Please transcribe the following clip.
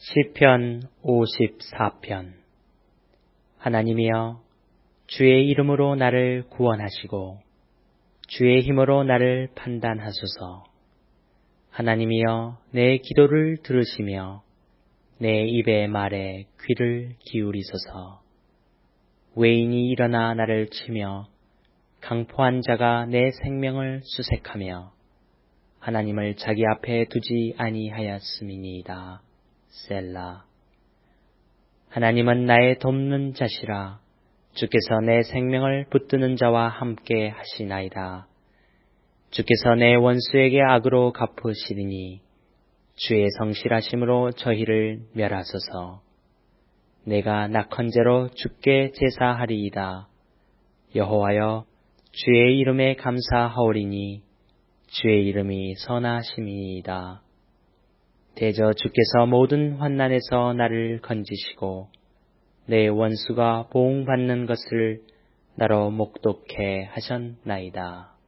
시편 54편. 하나님이여, 주의 이름으로 나를 구원하시고 주의 힘으로 나를 판단하소서. 하나님이여, 내 기도를 들으시며 내 입의 말에 귀를 기울이소서. 외인이 일어나 나를 치며 강포한 자가 내 생명을 수색하며 하나님을 자기 앞에 두지 아니하였음이니이다. 셀라. 하나님은 나의 돕는 자시라. 주께서 내 생명을 붙드는 자와 함께 하시나이다. 주께서 내 원수에게 악으로 갚으시리니 주의 성실하심으로 저희를 멸하소서. 내가 낙헌제로 주께 제사하리이다. 여호와여, 주의 이름에 감사하오리니 주의 이름이 선하심이니이다. 대저 주께서 모든 환난에서 나를 건지시고 내 원수가 보응받는 것을 나로 목독해 하셨나이다.